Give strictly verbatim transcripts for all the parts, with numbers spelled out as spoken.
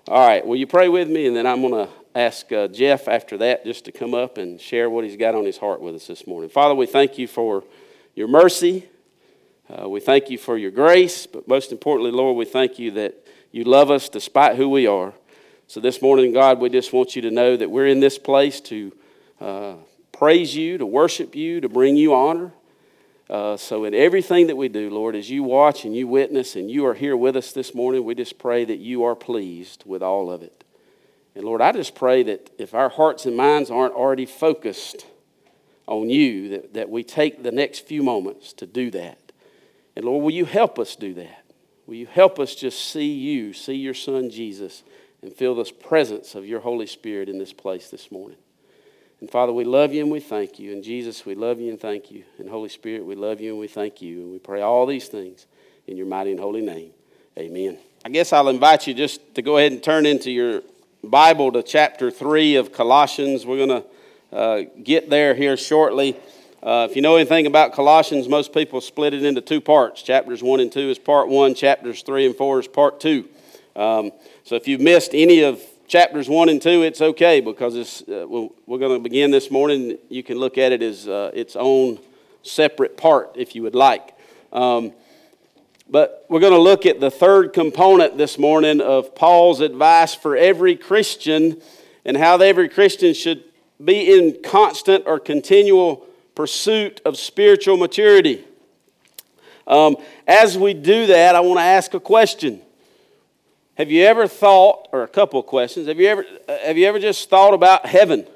All right, will you pray with me, and then I'm going to ask uh, Jeff after that just to come up and share what he's got on his heart with us this morning. Father, we thank you for your mercy. Uh, we thank you for your grace, but most importantly, Lord, we thank you that you love us despite who we are. So this morning, God, we just want you to know that we're in this place to uh, praise you, to worship you, to bring you honor. Uh, so in everything that we do, Lord, as you watch and you witness and you are here with us this morning, we just pray that you are pleased with all of it. And Lord, I just pray that if our hearts and minds aren't already focused on you, that, that we take the next few moments to do that. And Lord, will you help us do that? Will you help us just see you, see your Son Jesus, and feel this presence of your Holy Spirit in this place this morning? And Father, we love you and we thank you. And Jesus, we love you and thank you. And Holy Spirit, we love you and we thank you. And we pray all these things in your mighty and holy name. Amen. I guess I'll invite you just to go ahead and turn into your Bible to chapter three of Colossians. We're going to uh, get there here shortly. Uh, if you know anything about Colossians, most people split it into two parts. Chapters one and two is part one. Chapters three and four is part two. Um, so if you've missed any of chapters one and two, it's okay, because it's, uh, we're, we're going to begin this morning. You can look at it as uh, its own separate part if you would like. Um, but we're going to look at the third component this morning of Paul's advice for every Christian, and how every Christian should be in constant or continual pursuit of spiritual maturity. Um, as we do that, I want to ask a question. Have you ever thought, or a couple of questions, have you ever have you ever just thought about heaven?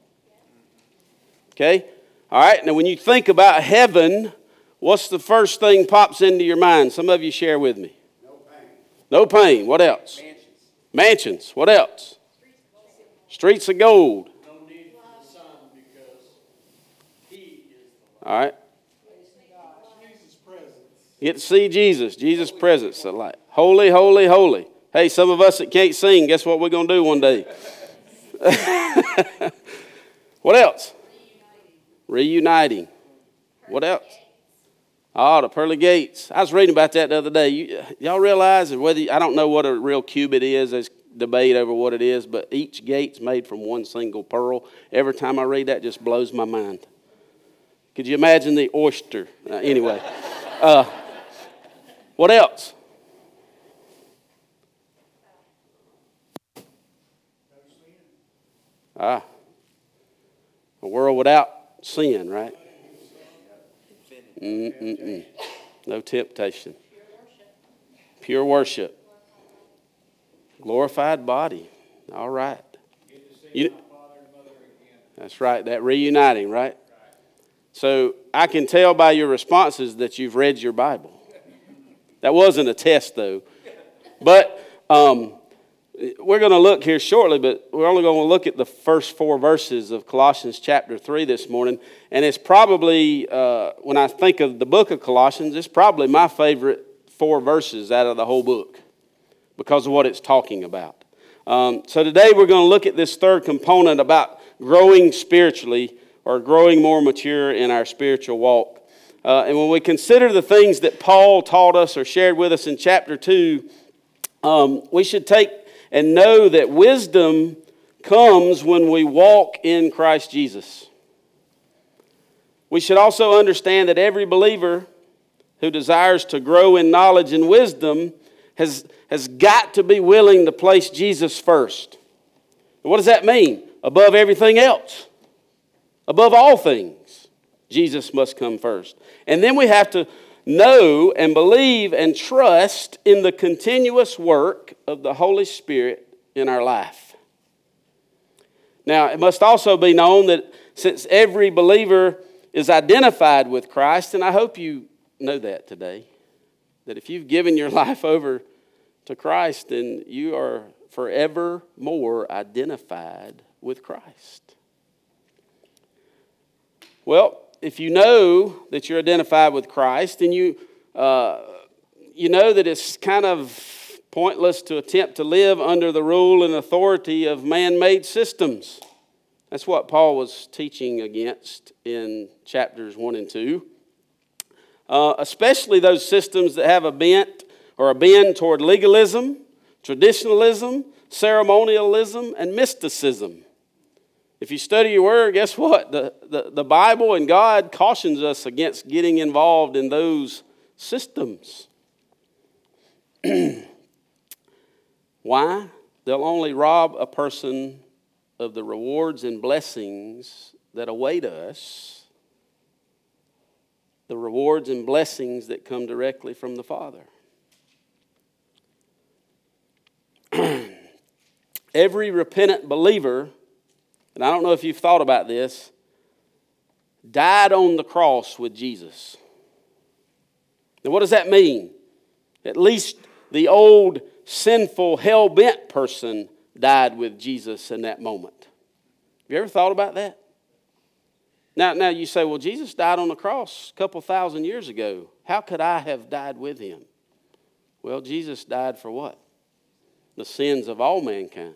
Okay? All right, now when you think about heaven, what's the first thing pops into your mind? Some of you share with me. No pain. No pain. What else? Mansions. Mansions. What else? Streets of gold. No need for the sun, because he is the light. All right. Jesus' presence. You get to see Jesus. Jesus' presence. The light. Holy, holy, holy. Hey, some of us that can't sing, guess what we're going to do one day? What else? Reuniting. Reuniting. What else? Oh, the pearly gates. I was reading about that the other day. You, y'all realize whether, I don't know what a real cubit is. There's debate over what it is, but each gate's made from one single pearl. Every time I read that, it just blows my mind. Could you imagine the oyster? Uh, anyway. Uh, what else? Ah, a world without sin, right? Mm-mm-mm. No temptation. Pure worship. Glorified body. All right. You, that's right, that reuniting, right? So I can tell by your responses that you've read your Bible. That wasn't a test, though. But um, we're going to look here shortly, but we're only going to look at the first four verses of Colossians chapter three this morning. And it's probably, uh, when I think of the book of Colossians, it's probably my favorite four verses out of the whole book because of what it's talking about. Um, so today we're going to look at this third component about growing spiritually, or growing more mature in our spiritual walk. Uh, and when we consider the things that Paul taught us or shared with us in chapter two, um, we should take and know that wisdom comes when we walk in Christ Jesus. We should also understand that every believer who desires to grow in knowledge and wisdom has, has got to be willing to place Jesus first. And what does that mean? Above everything else. Above all things, Jesus must come first. And then we have to know and believe and trust in the continuous work of the Holy Spirit in our life. Now, it must also be known that since every believer is identified with Christ, and I hope you know that today, that if you've given your life over to Christ, then you are forevermore identified with Christ. Well, if you know that you're identified with Christ, then you uh, you know that it's kind of pointless to attempt to live under the rule and authority of man-made systems. That's what Paul was teaching against in chapters one and two. Uh, especially those systems that have a bent or a bend toward legalism, traditionalism, ceremonialism, and mysticism. If you study your word, guess what? The, the, the Bible and God cautions us against getting involved in those systems. Why? They'll only rob a person of the rewards and blessings that await us, the rewards and blessings that come directly from the Father. Every repentant believer, and I don't know if you've thought about this, died on the cross with Jesus. Now, what does that mean? At least the old, sinful, hell-bent person died with Jesus in that moment. Have you ever thought about that? Now, now you say, well, Jesus died on the cross a couple thousand years ago. How could I have died with him? Well, Jesus died for what? The sins of all mankind.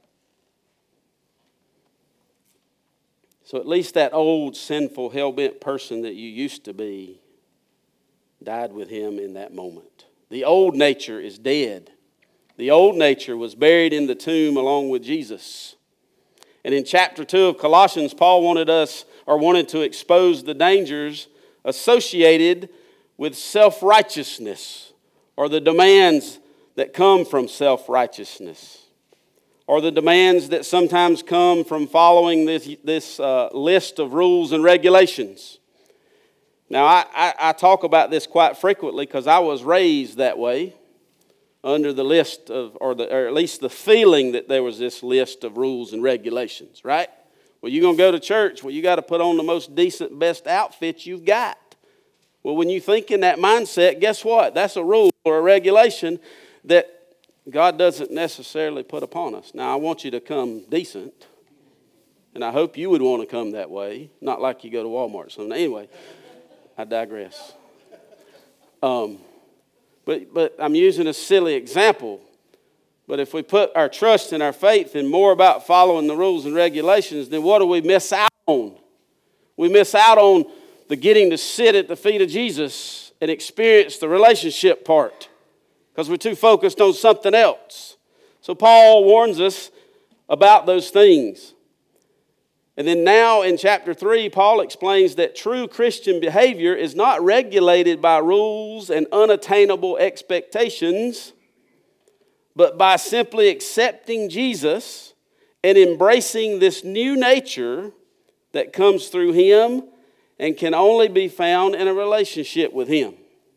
So at least that old, sinful, hell-bent person that you used to be died with him in that moment. The old nature is dead. The old nature was buried in the tomb along with Jesus. And in chapter two of Colossians, Paul wanted us, or wanted to expose the dangers associated with self-righteousness, or the demands that come from self-righteousness, or the demands that sometimes come from following this, this uh, list of rules and regulations. Now, I, I, I talk about this quite frequently because I was raised that way, under the list of, or, the, or at least the feeling that there was this list of rules and regulations, right? Well, you're going to go to church. Well, you got to put on the most decent, best outfit you've got. Well, when you think in that mindset, guess what? That's a rule or a regulation that God doesn't necessarily put upon us. Now, I want you to come decent, and I hope you would want to come that way, not like you go to Walmart. So anyway, I digress. Um, but but I'm using a silly example. But if we put our trust and our faith in more about following the rules and regulations, then what do we miss out on? We miss out on the getting to sit at the feet of Jesus and experience the relationship part, because we're too focused on something else. So Paul warns us about those things. And then now in chapter three, Paul explains that true Christian behavior is not regulated by rules and unattainable expectations, but by simply accepting Jesus and embracing this new nature that comes through him and can only be found in a relationship with him.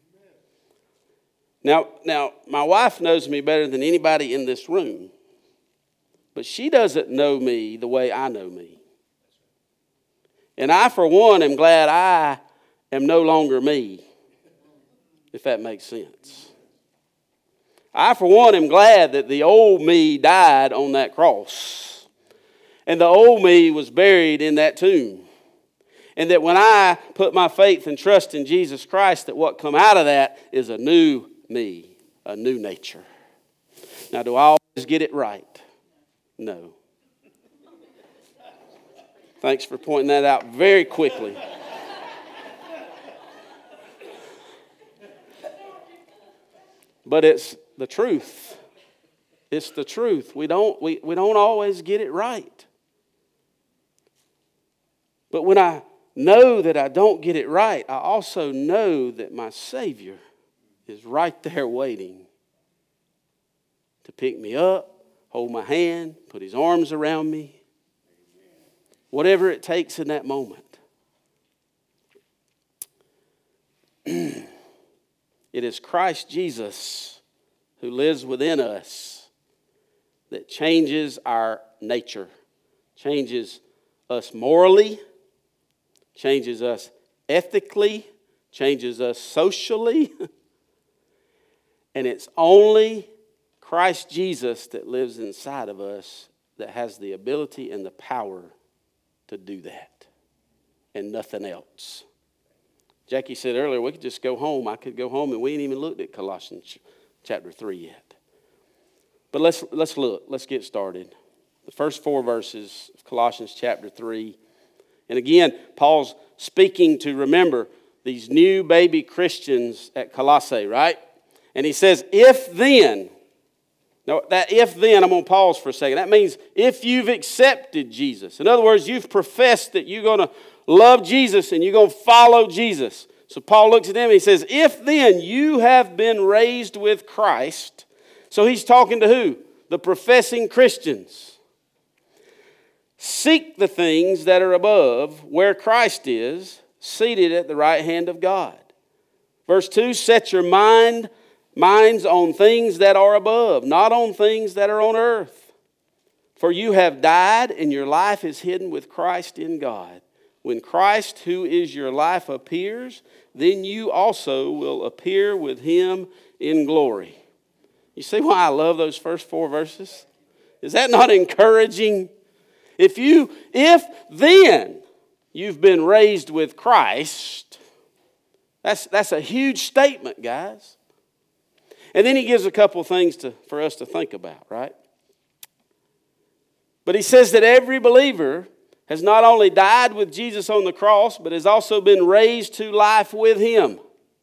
Now, now, my wife knows me better than anybody in this room, but she doesn't know me the way I know me. And I, for one, am glad I am no longer me, if that makes sense. I, for one, am glad that the old me died on that cross, and the old me was buried in that tomb. And that when I put my faith and trust in Jesus Christ, that what come out of that is a new me, a new nature. Now, do I always get it right? No. Thanks for pointing that out very quickly. But it's the truth. It's the truth. We don't, we, we don't always get it right. But when I know that I don't get it right, I also know that my Savior is right there waiting to pick me up, hold my hand, put his arms around me, whatever it takes in that moment. It is Christ Jesus who lives within us that changes our nature, changes us morally, changes us ethically, changes us socially. And it's only Christ Jesus that lives inside of us that has the ability and the power to do that, and nothing else. Jackie said earlier, we could just go home. I could go home, and we ain't even looked at Colossians chapter three yet. But let's let's look. Let's get started. The first four verses of Colossians chapter three. And again, Paul's speaking to, remember, these new baby Christians at Colossae, right? And he says, if then, Now, that if then, I'm going to pause for a second. That means if you've accepted Jesus. In other words, you've professed that you're going to love Jesus and you're going to follow Jesus. So Paul looks at them and he says, if then you have been raised with Christ. So he's talking to who? The professing Christians. Seek the things that are above, where Christ is, seated at the right hand of God. Verse two, set your mind minds on things that are above, not on things that are on earth. For you have died, and your life is hidden with Christ in God. When Christ, who is your life, appears, then you also will appear with him in glory. You see why I love those first four verses? Is that not encouraging? If you, if then you've been raised with Christ, that's, that's a huge statement, guys. And then he gives a couple things to, for us to think about, right? But he says that every believer has not only died with Jesus on the cross, but has also been raised to life with him.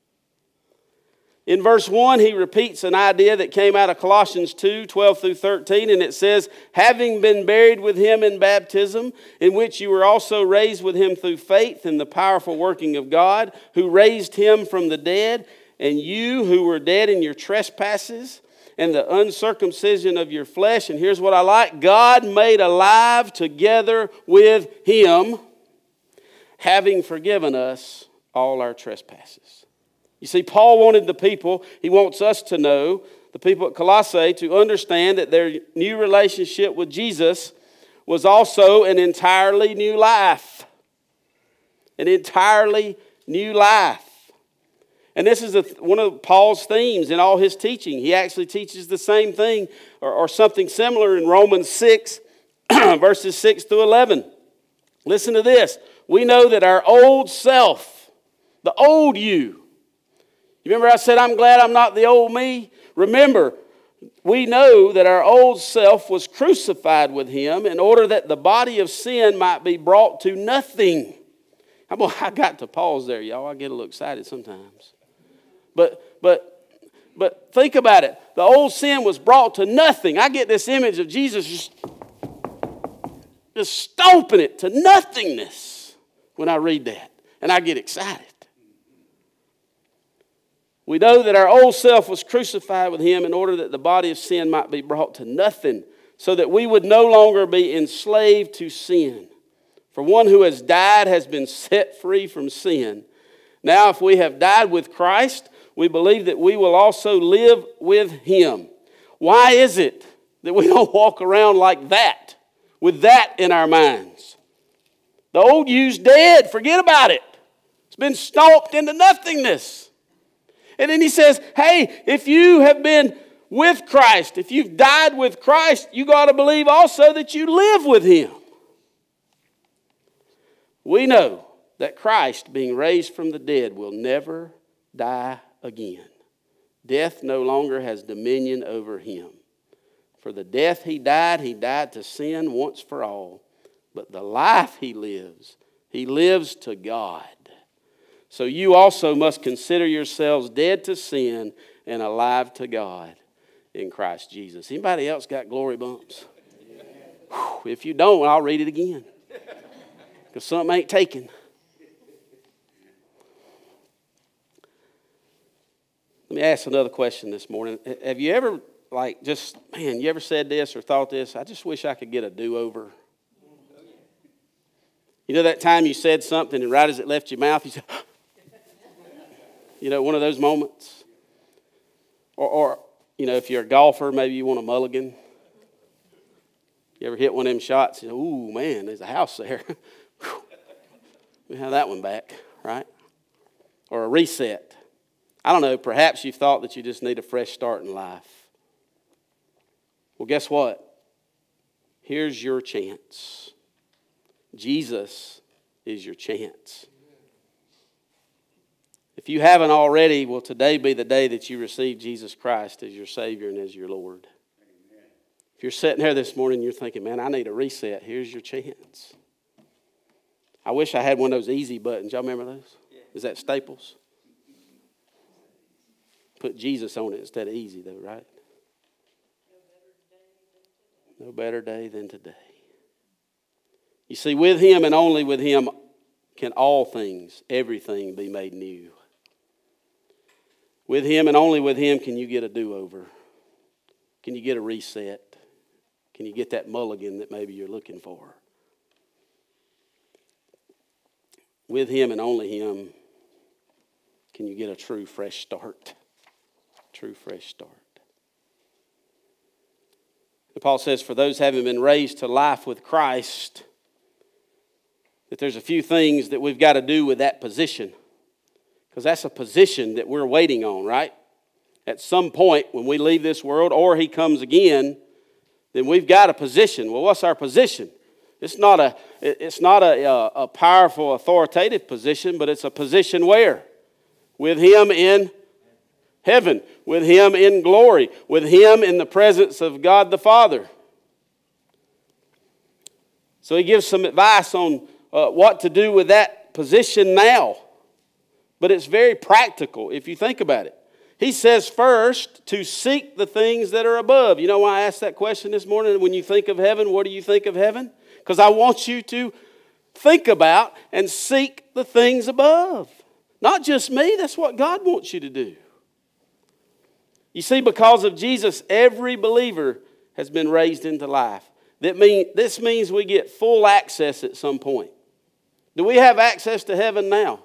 In verse one, he repeats an idea that came out of Colossians two, twelve through thirteen, and it says, having been buried with him in baptism, in which you were also raised with him through faith in the powerful working of God, who raised him from the dead. And you who were dead in your trespasses and the uncircumcision of your flesh. And here's what I like. God made alive together with him, having forgiven us all our trespasses. You see, Paul wanted the people, he wants us to know, the people at Colossae, to understand that their new relationship with Jesus was also an entirely new life. An entirely new life. And this is a, one of Paul's themes in all his teaching. He actually teaches the same thing or, or something similar in Romans six, verses six through eleven. Listen to this. We know that our old self, the old you. You remember I said, I'm glad I'm not the old me? Remember, we know that our old self was crucified with him in order that the body of sin might be brought to nothing. I got to pause there, y'all. I get a little excited sometimes. But but but think about it. The old sin was brought to nothing. I get this image of Jesus just, just stomping it to nothingness when I read that. And I get excited. We know that our old self was crucified with him in order that the body of sin might be brought to nothing, so that we would no longer be enslaved to sin. For one who has died has been set free from sin. Now, if we have died with Christ, we believe that we will also live with him. Why is it that we don't walk around like that, with that in our minds? The old you's dead. Forget about it. It's been stomped into nothingness. And then he says, hey, if you have been with Christ, if you've died with Christ, you got to believe also that you live with him. We know that Christ, being raised from the dead, will never die again. Death no longer has dominion over him. For the death he died, he died to sin once for all. But the life he lives, he lives to God. So you also must consider yourselves dead to sin and alive to God in Christ Jesus. Anybody else got glory bumps? Whew, if you don't, I'll read it again. Because something ain't taken. Let me ask another question this morning. Have you ever, like, just, man, you ever said this or thought this? I just wish I could get a do-over. You know that time you said something and right as it left your mouth, you said, you know, one of those moments? Or, or, you know, if you're a golfer, maybe you want a mulligan. You ever hit one of them shots? You know, ooh, man, there's a house there. We have that one back, right? Or a reset. I don't know, perhaps you've thought that you just need a fresh start in life. Well, guess what? Here's your chance. Jesus is your chance. If you haven't already, will today be the day that you receive Jesus Christ as your Savior and as your Lord? Amen. If you're sitting there this morning and you're thinking, man, I need a reset, here's your chance. I wish I had one of those easy buttons. Y'all remember those? Is that Staples? Put Jesus on it instead of easy, though, right? No better day than today. You see, with Him and only with Him can all things, everything be made new. With Him and only with Him can you get a do-over. Can you get a reset? Can you get that mulligan that maybe you're looking for? With Him and only Him can you get a true fresh start. True fresh start. And Paul says, for those having been raised to life with Christ, that there's a few things that we've got to do with that position. Because that's a position that we're waiting on, right? At some point when we leave this world or He comes again, then we've got a position. Well, what's our position? It's not a, it's not a, a powerful, authoritative position, but it's a position where? With Him in heaven, with Him in glory, with Him in the presence of God the Father. So he gives some advice on uh, what to do with that position now. But it's very practical if you think about it. He says first to seek the things that are above. You know why I asked that question this morning? When you think of heaven, what do you think of heaven? Because I want you to think about and seek the things above. Not just me, that's what God wants you to do. You see, because of Jesus, every believer has been raised into life. That mean, this means we get full access at some point. Do we have access to heaven now?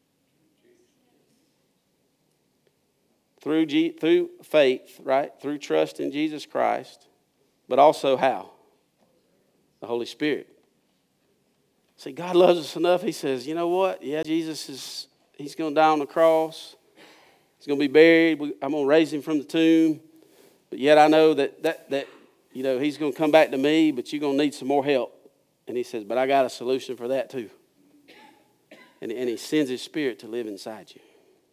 Through, G, through faith, right? Through trust in Jesus Christ. But also how? The Holy Spirit. See, God loves us enough. He says, you know what? Yeah, Jesus is, He's going to die on the cross. He's going to be buried. I'm going to raise Him from the tomb. But yet I know that, that, that you know, He's going to come back to me, but you're going to need some more help. And He says, but I got a solution for that too. And, and He sends His Spirit to live inside you.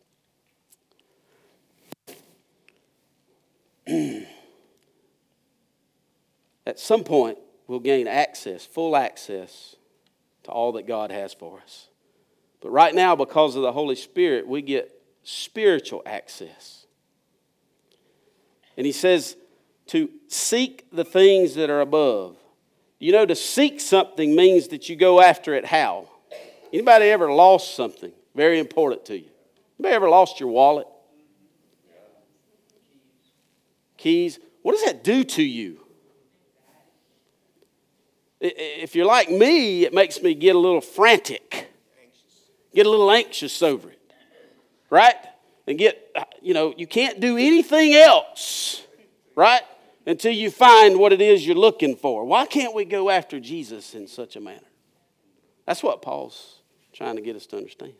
At some point, we'll gain access, full access to all that God has for us. But right now, because of the Holy Spirit, we get spiritual access. And he says to seek the things that are above. You know, to seek something means that you go after it how? Anybody ever lost something very important to you? Anybody ever lost your wallet? Keys? What does that do to you? If you're like me, it makes me get a little frantic. Get a little anxious over it. Right? And get, you know, you can't do anything else, right? Until you find what it is you're looking for. Why can't we go after Jesus in such a manner? That's what Paul's trying to get us to understand.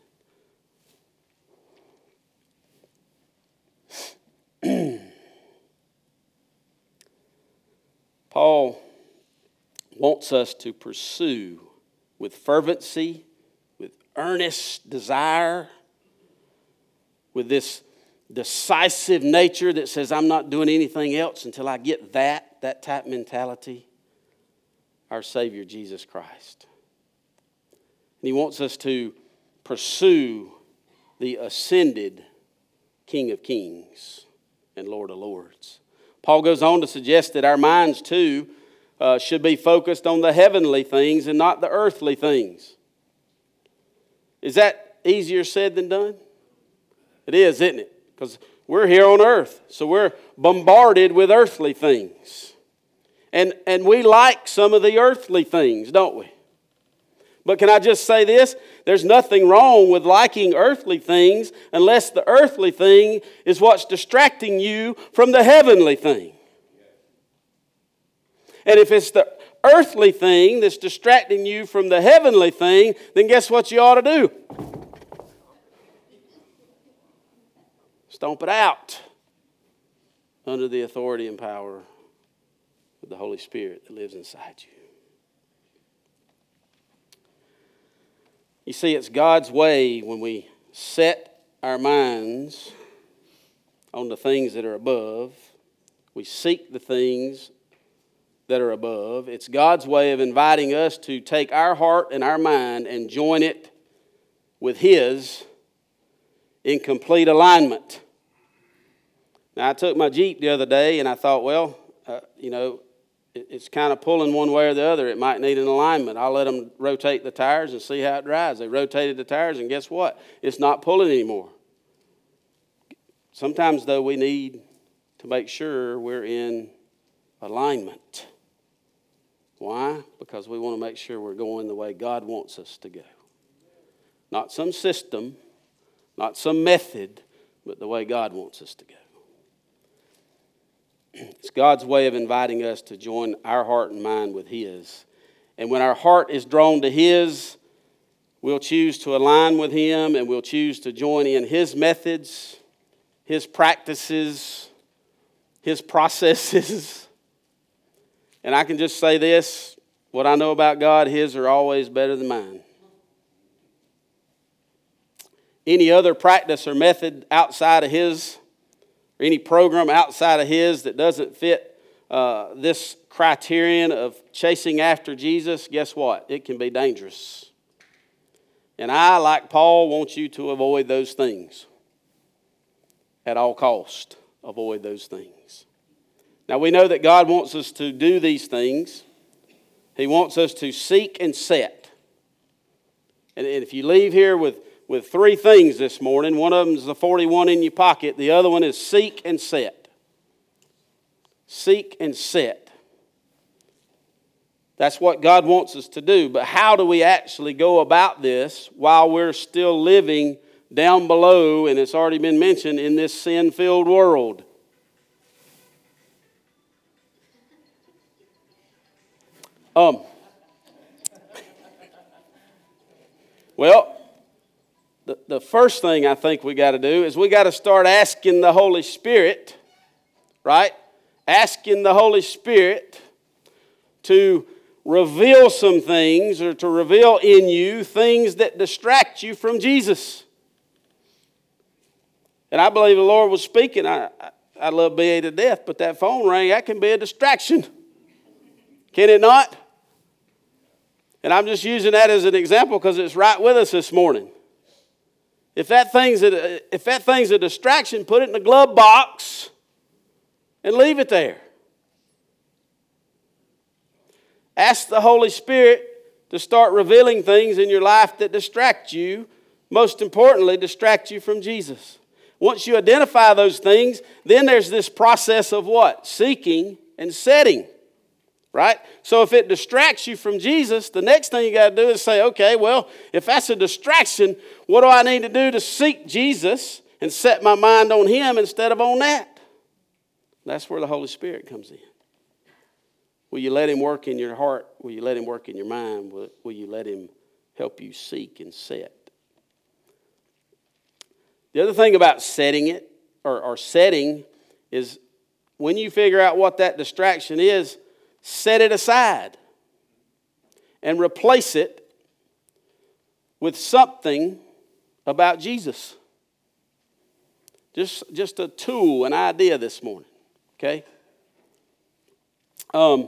Paul wants us to pursue with fervency, with earnest desire, with this decisive nature that says, I'm not doing anything else until I get that, that type mentality, our Savior, Jesus Christ. And He wants us to pursue the ascended King of Kings and Lord of Lords. Paul goes on to suggest that our minds, too, uh, should be focused on the heavenly things and not the earthly things. Is that easier said than done? It is, isn't it? Because we're here on earth, so we're bombarded with earthly things. And, and we like some of the earthly things, don't we? But can I just say this? There's nothing wrong with liking earthly things unless the earthly thing is what's distracting you from the heavenly thing. And if it's the earthly thing that's distracting you from the heavenly thing, then guess what you ought to do? Stomp it out under the authority and power of the Holy Spirit that lives inside you. You see, it's God's way when we set our minds on the things that are above. We seek the things that are above. It's God's way of inviting us to take our heart and our mind and join it with His in complete alignment. Now, I took my Jeep the other day and I thought, well, uh, you know, it, it's kind of pulling one way or the other. It might need an alignment. I'll let them rotate the tires and see how it drives. They rotated the tires, and guess what? It's not pulling anymore. Sometimes, though, we need to make sure we're in alignment. Why? Because we want to make sure we're going the way God wants us to go. Not some system, not some method, but the way God wants us to go. It's God's way of inviting us to join our heart and mind with His. And when our heart is drawn to His, we'll choose to align with Him, and we'll choose to join in His methods, His practices, His processes. And I can just say this, what I know about God, His are always better than mine. Any other practice or method outside of His, or any program outside of His that doesn't fit uh, this criterion of chasing after Jesus, guess what? It can be dangerous. And I, like Paul, want you to avoid those things. At all cost, avoid those things. Now, we know that God wants us to do these things. He wants us to seek and set. And if you leave here with, with three things this morning, one of them is the forty-one in your pocket. The other one is seek and set. Seek and set. That's what God wants us to do. But how do we actually go about this while we're still living down below, and it's already been mentioned, in this sin-filled world? Um. Well, the, the first thing I think we got to do is we got to start asking the Holy Spirit, right? Asking the Holy Spirit to reveal some things, or to reveal in you things that distract you from Jesus. And I believe the Lord was speaking. I, I, I love B A to death, but that phone rang, that can be a distraction. Can it not? And I'm just using that as an example because it's right with us this morning. If that thing's a, if that thing's a distraction, put it in the glove box and leave it there. Ask the Holy Spirit to start revealing things in your life that distract you. Most importantly, distract you from Jesus. Once you identify those things, then there's this process of what? Seeking and setting. Right? So if it distracts you from Jesus, the next thing you got to do is say, okay, well, if that's a distraction, what do I need to do to seek Jesus and set my mind on Him instead of on that? That's where the Holy Spirit comes in. Will you let Him work in your heart? Will you let Him work in your mind? Will, will you let Him help you seek and set? The other thing about setting it, or, or setting, is when you figure out what that distraction is, set it aside and replace it with something about Jesus. Just, just a tool, an idea this morning, okay? Um,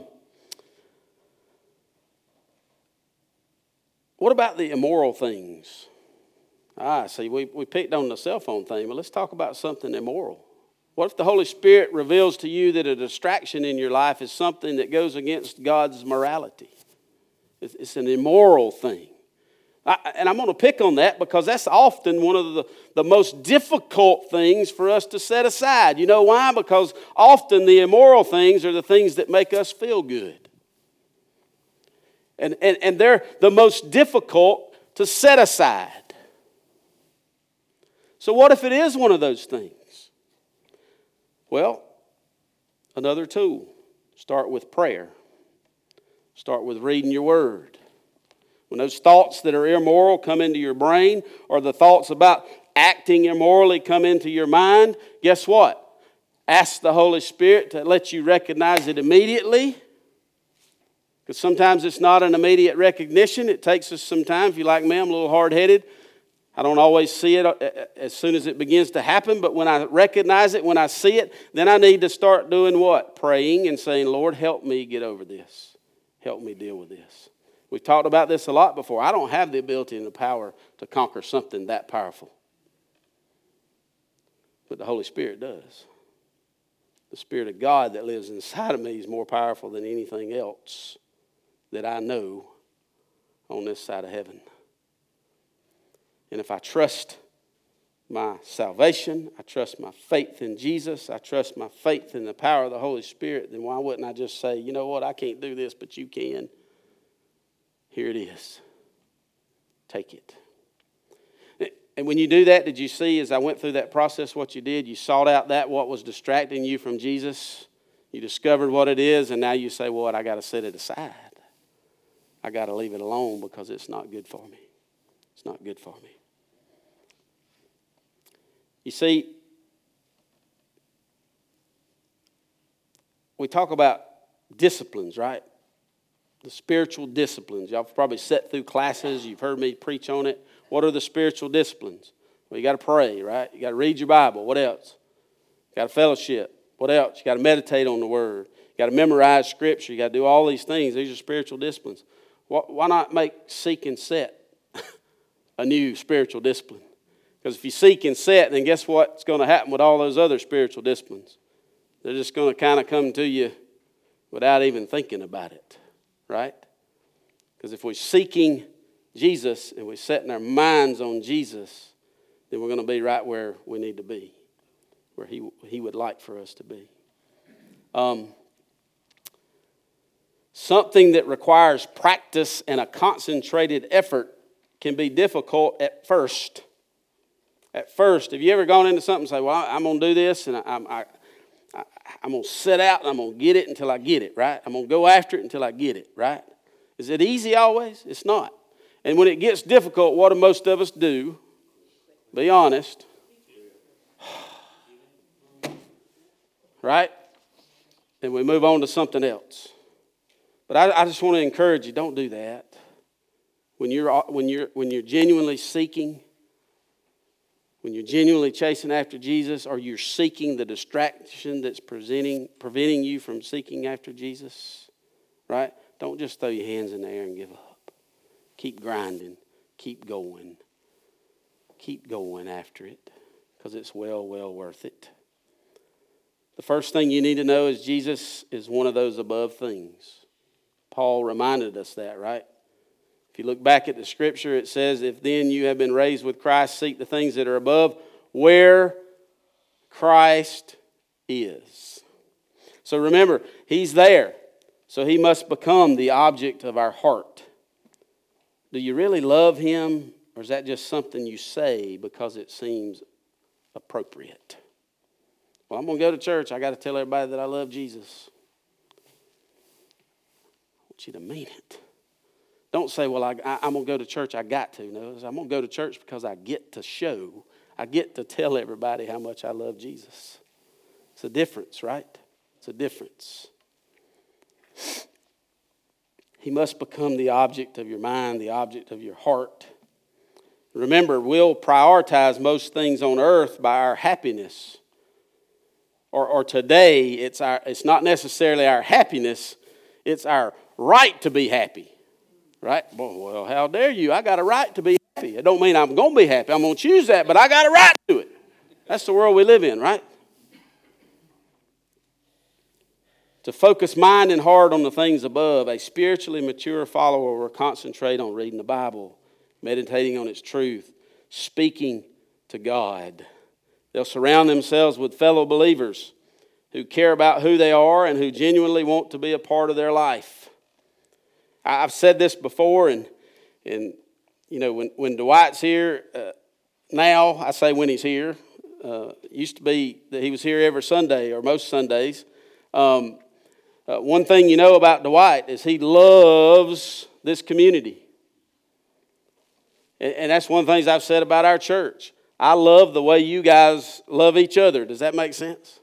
what about the immoral things? Ah, see, we, we picked on the cell phone thing, but let's talk about something immoral. What if the Holy Spirit reveals to you that a distraction in your life is something that goes against God's morality? It's, it's an immoral thing. I, and I'm going to pick on that because that's often one of the, the most difficult things for us to set aside. You know why? Because often the immoral things are the things that make us feel good. And, and, and they're the most difficult to set aside. So what if it is one of those things? Well, another tool. Start with prayer. Start with reading your word. When those thoughts that are immoral come into your brain, or the thoughts about acting immorally come into your mind, guess what? Ask the Holy Spirit to let you recognize it immediately. Because sometimes it's not an immediate recognition. It takes us some time. If you're like me, I'm a little hard-headed. I don't always see it as soon as it begins to happen, but when I recognize it, when I see it, then I need to start doing what? Praying and saying, Lord, help me get over this. Help me deal with this. We've talked about this a lot before. I don't have the ability and the power to conquer something that powerful. But the Holy Spirit does. The Spirit of God that lives inside of me is more powerful than anything else that I know on this side of heaven. And if I trust my salvation, I trust my faith in Jesus, I trust my faith in the power of the Holy Spirit, then why wouldn't I just say, you know what, I can't do this, but you can. Here it is. Take it. And when you do that, did you see as I went through that process what you did? You sought out that what was distracting you from Jesus. You discovered what it is, and now you say, well, what, I got to set it aside. I got to leave it alone because it's not good for me. It's not good for me. You see, we talk about disciplines, right? The spiritual disciplines. Y'all have probably sat through classes. You've heard me preach on it. What are the spiritual disciplines? Well, you got to pray, right? You got to read your Bible. What else? You got to fellowship. What else? You got to meditate on the Word. You got to memorize Scripture. You got to do all these things. These are spiritual disciplines. Why not make seek and set a new spiritual discipline? Because if you seek and set, then guess what's going to happen with all those other spiritual disciplines? They're just going to kind of come to you without even thinking about it, right? Because if we're seeking Jesus and we're setting our minds on Jesus, then we're going to be right where we need to be, where he, he would like for us to be. Um, something that requires practice and a concentrated effort can be difficult at first. At first, have you ever gone into something and say, well, I'm going to do this, and I, I, I, I'm going to sit out, and I'm going to get it until I get it, right? I'm going to go after it until I get it, right? Is it easy always? It's not. And when it gets difficult, what do most of us do? Be honest. Right? And we move on to something else. But I, I just want to encourage you, don't do that. When you're, when you're, when you're genuinely seeking, when you're genuinely chasing after Jesus, or you're seeking the distraction that's presenting, preventing you from seeking after Jesus, right? Don't just throw your hands in the air and give up. Keep grinding. Keep going. Keep going after it because it's well, well worth it. The first thing you need to know is Jesus is one of those above things. Paul reminded us that, right? If you look back at the scripture, it says, if then you have been raised with Christ, seek the things that are above, where Christ is. So remember, he's there. So he must become the object of our heart. Do you really love him, or is that just something you say because it seems appropriate? Well, I'm going to go to church. I got to tell everybody that I love Jesus. I want you to mean it. Don't say, well, I, I, I'm going to go to church. I got to. No, I'm going to go to church because I get to show. I get to tell everybody how much I love Jesus. It's a difference, right? It's a difference. He must become the object of your mind, the object of your heart. Remember, we'll prioritize most things on earth by our happiness. Or, or today, it's our it's not necessarily our happiness, it's our right to be happy. Right? Well, how dare you? I got a right to be happy. It don't mean I'm going to be happy. I'm going to choose that, but I got a right to it. That's the world we live in, right? To focus mind and heart on the things above, a spiritually mature follower will concentrate on reading the Bible, meditating on its truth, speaking to God. They'll surround themselves with fellow believers who care about who they are and who genuinely want to be a part of their life. I've said this before, and, and you know, when, when Dwight's here, uh, now, I say when he's here, uh, it used to be that he was here every Sunday or most Sundays. Um, Uh, one thing you know about Dwight is he loves this community. And, and that's one of the things I've said about our church. I love the way you guys love each other. Does that make sense?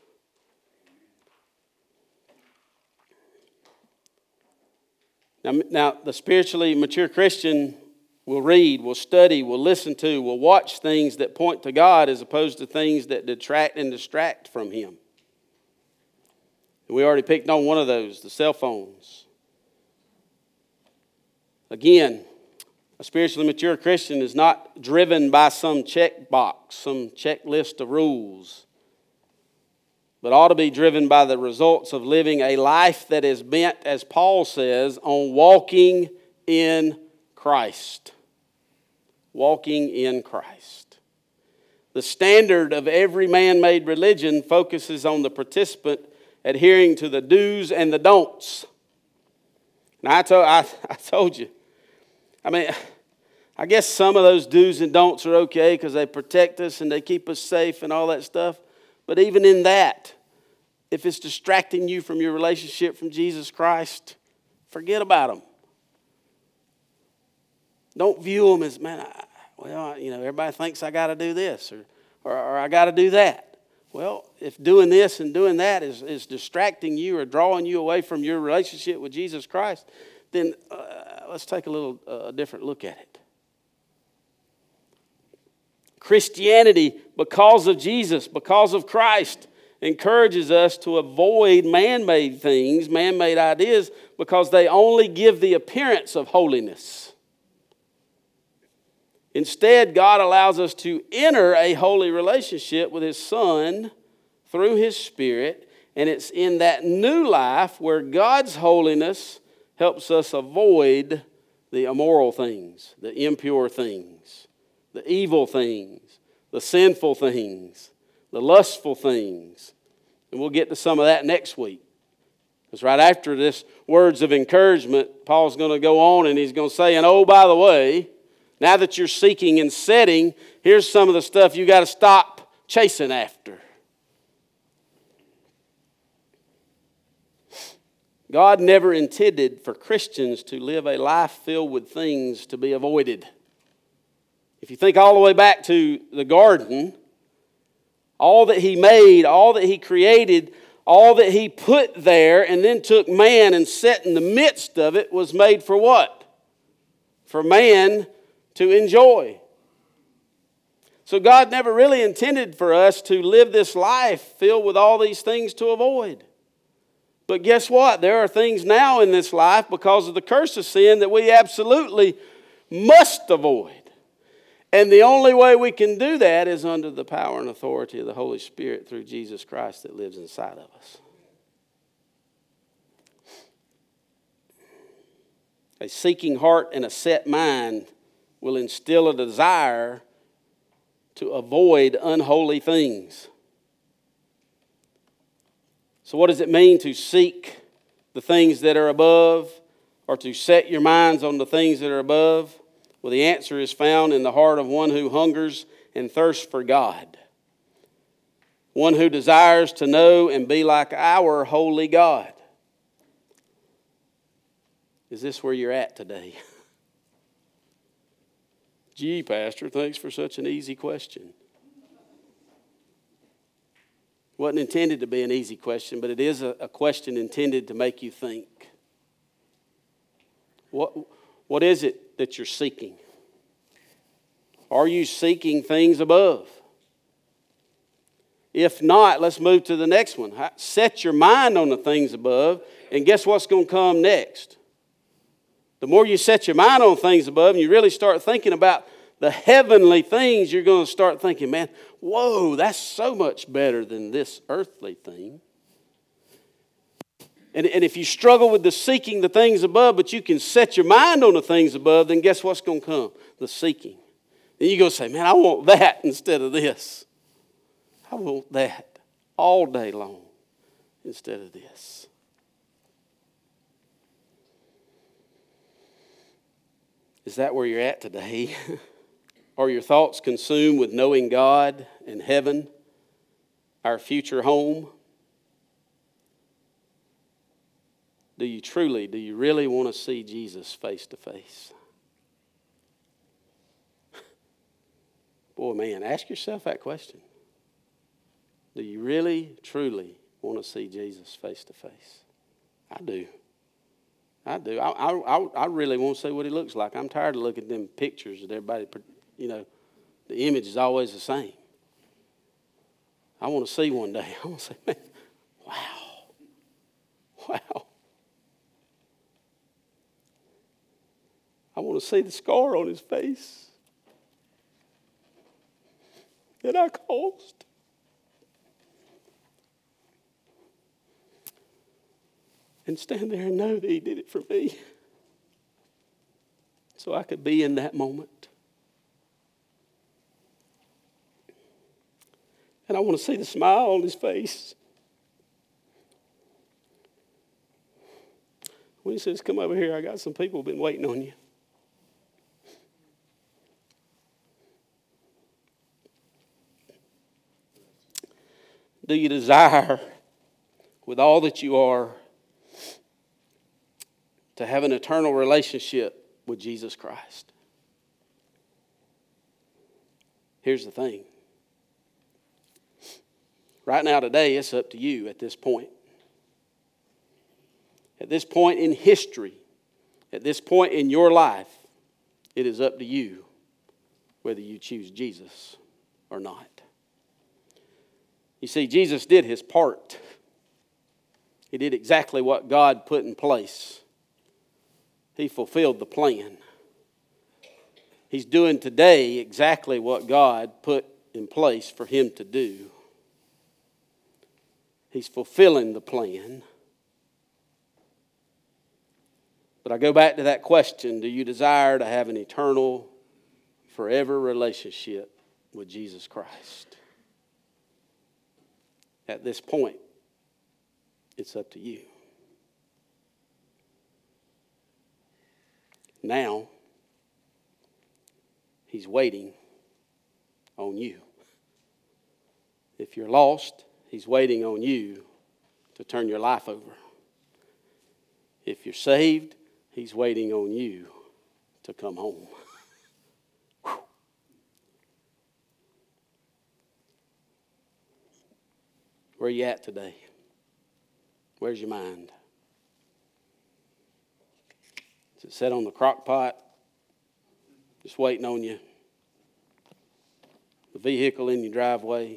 Now, now the spiritually mature Christian will read, will study, will listen to, will watch things that point to God as opposed to things that detract and distract from Him. We already picked on one of those, the cell phones. Again, a spiritually mature Christian is not driven by some check box, some checklist of rules, but ought to be driven by the results of living a life that is bent, as Paul says, on walking in Christ. Walking in Christ. The standard of every man-made religion focuses on the participant adhering to the do's and the don'ts. Now, I told, I, I told you, I mean, I guess some of those do's and don'ts are okay because they protect us and they keep us safe and all that stuff. But even in that, if it's distracting you from your relationship from Jesus Christ, forget about them. Don't view them as, man, I, well, you know, everybody thinks I got to do this or, or, or I got to do that. Well, if doing this and doing that is, is distracting you or drawing you away from your relationship with Jesus Christ, then uh, let's take a little uh, different look at it. Christianity, because of Jesus, because of Christ, encourages us to avoid man-made things, man-made ideas, because they only give the appearance of holiness. Instead, God allows us to enter a holy relationship with His Son through His Spirit, and it's in that new life where God's holiness helps us avoid the immoral things, the impure things, the evil things, the sinful things, the lustful things. And we'll get to some of that next week. Because right after this words of encouragement, Paul's going to go on and he's going to say, and oh, by the way, now that you're seeking and setting, here's some of the stuff you got to stop chasing after. God never intended for Christians to live a life filled with things to be avoided. If you think all the way back to the garden, all that He made, all that He created, all that He put there and then took man and set in the midst of it was made for what? For man to enjoy. So God never really intended for us to live this life filled with all these things to avoid. But guess what? There are things now in this life because of the curse of sin that we absolutely must avoid. And the only way we can do that is under the power and authority of the Holy Spirit through Jesus Christ that lives inside of us. A seeking heart and a set mind will instill a desire to avoid unholy things. So what does it mean to seek the things that are above or to set your minds on the things that are above? Well, the answer is found in the heart of one who hungers and thirsts for God. One who desires to know and be like our holy God. Is this where you're at today? Gee, Pastor, thanks for such an easy question. Wasn't intended to be an easy question, but it is a, a question intended to make you think. What, what is it that you're seeking? Are you seeking things above? If not, let's move to the next one. Set your mind on the things above, and guess what's going to come next? The more you set your mind on things above and you really start thinking about the heavenly things, you're going to start thinking, man, whoa, that's so much better than this earthly thing. And, and if you struggle with the seeking the things above, but you can set your mind on the things above, then guess what's going to come? The seeking. Then you're going to say, man, I want that instead of this. I want that all day long instead of this. Is that where you're at today? Are your thoughts consumed with knowing God and heaven, our future home? Do you truly, do you really want to see Jesus face to face? Boy, man, ask yourself that question. Do you really, truly want to see Jesus face to face? I do. I do. I, I, I really want to see what He looks like. I'm tired of looking at them pictures that everybody, you know, the image is always the same. I want to see one day. I want to say, man, wow. Wow. I want to see the scar on His face that I caused. and stand there and know that he did it for me. So I could be in that moment. And I want to see the smile on his face. When he says, come over here, I got some people who've been waiting on you. Do you desire, with all that you are, to have an eternal relationship with Jesus Christ? Here's the thing. Right now, today, it's up to you at this point. At this point in history, at this point in your life, it is up to you whether you choose Jesus or not. You see, Jesus did his part. He did exactly what God put in place. He fulfilled the plan. He's doing today exactly what God put in place for him to do. He's fulfilling the plan. But I go back to that question, do you desire to have an eternal, forever relationship with Jesus Christ? At this point, it's up to you. Now, he's waiting on you. If you're lost, he's waiting on you to turn your life over. If you're saved, he's waiting on you to come home. Where are you at today? Where's your mind? Is it set on the crock pot, just waiting on you? The vehicle in your driveway?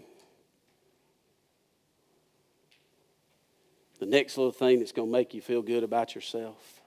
The next little thing that's going to make you feel good about yourself?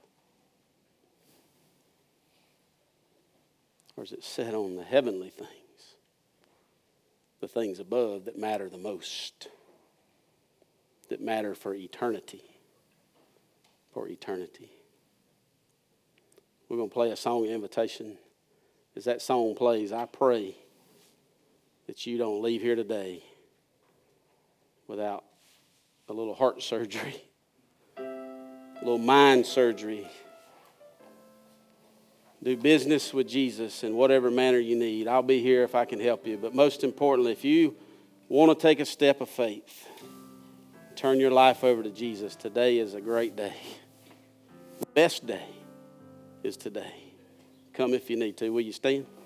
Or is it set on the heavenly things? The things above that matter the most? That matter for eternity. For eternity. We're going to play a song invitation. As that song plays, I pray that you don't leave here today without a little heart surgery, a little mind surgery. Do business with Jesus in whatever manner you need. I'll be here if I can help you. But most importantly, if you want to take a step of faith, turn your life over to Jesus, today is a great day. The best day is today. Come if you need to. Will you stand?